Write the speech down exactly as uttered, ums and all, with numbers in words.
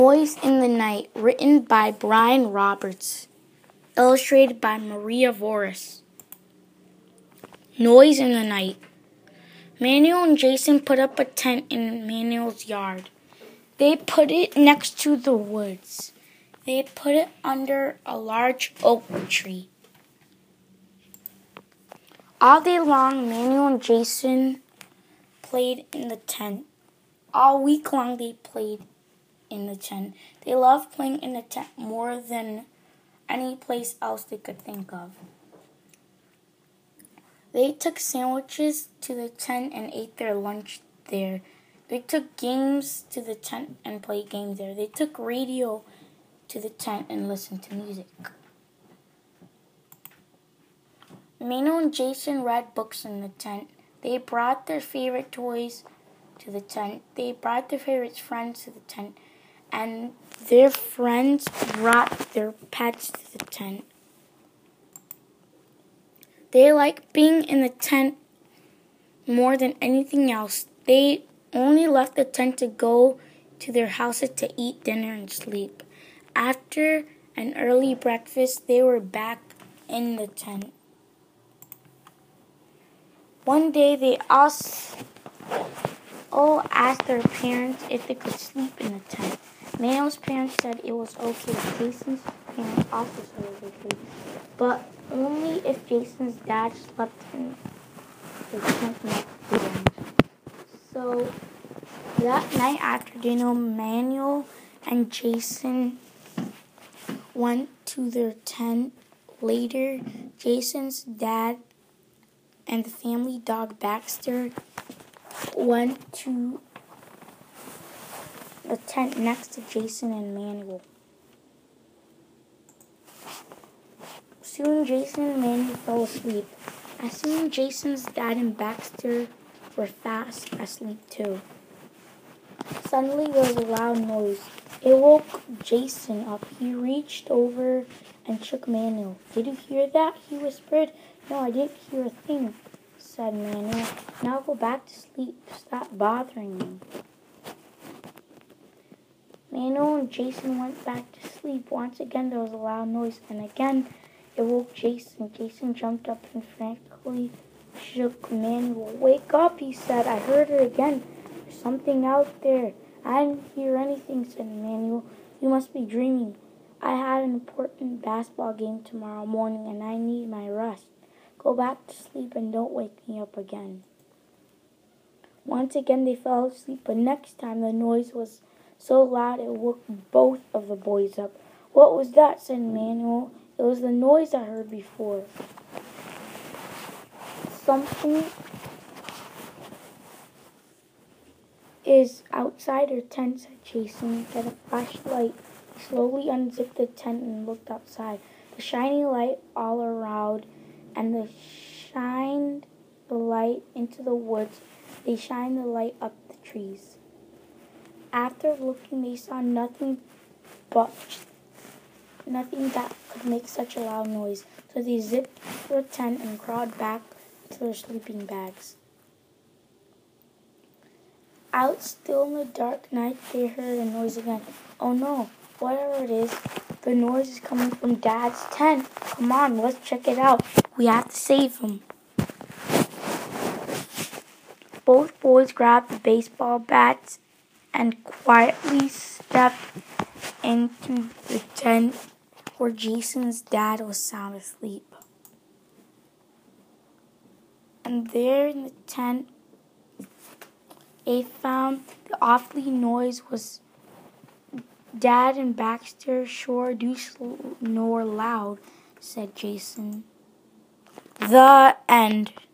Noise in the Night, written by Brian Roberts, illustrated by Maria Voris. Noise in the Night. Manuel and Jason put up a tent in Manuel's yard. They put it next to the woods. They put it under a large oak tree. All day long, Manuel and Jason played in the tent. All week long, they played in the tent. They loved playing in the tent more than any place else they could think of. They took sandwiches to the tent and ate their lunch there. They took games to the tent and played games there. They took radio to the tent and listened to music. Manuel and Jason read books in the tent. They brought their favorite toys to the tent. They brought their favorite friends to the tent. And their friends brought their pets to the tent. They liked being in the tent more than anything else. They only left the tent to go to their houses to eat dinner and sleep. After an early breakfast, they were back in the tent. One day, they all all asked their parents if they could sleep in the tent. Manuel's parents said it was okay. Jason's parents also said it was okay, but only if Jason's dad slept in the tent next to them. So that night after dinner, Manuel and Jason went to their tent. Later, Jason's dad and the family dog Baxter went to the tent next to Jason and Manuel. Soon Jason and Manuel fell asleep. As soon Jason's dad and Baxter were fast asleep too. Suddenly there was a loud noise. It woke Jason up. He reached over and shook Manuel. "Did you hear that?" he whispered. "No, I didn't hear a thing," said Manuel. "Now go back to sleep. Stop bothering me." Manuel and Jason went back to sleep. Once again there was a loud noise, and again it woke Jason. Jason jumped up and frantically shook Manuel. "Wake up," he said. "I heard it again. There's something out there." "I didn't hear anything," said Manuel. "You must be dreaming. I had an important basketball game tomorrow morning and I need my rest. Go back to sleep and don't wake me up again." Once again they fell asleep, but next time the noise was so loud it woke both of the boys up. "What was that?" said Manuel. "It was the noise I heard before." "Something is outside our tent," said Jason. Get a flashlight. He slowly unzipped the tent and looked outside. The shining light all around, and they shined the light into the woods. They shined the light up the trees. After looking, they saw nothing but nothing that could make such a loud noise. So they zipped the tent and crawled back to their sleeping bags. Out still in the dark night, they heard a noise again. "Oh no, whatever it is, the noise is coming from Dad's tent. Come on, let's check it out. We have to save him." Both boys grabbed the baseball bats and quietly stepped into the tent where Jason's dad was sound asleep. And there in the tent, they found the awfully noise was Dad and Baxter sure do snore loud, said Jason. The end.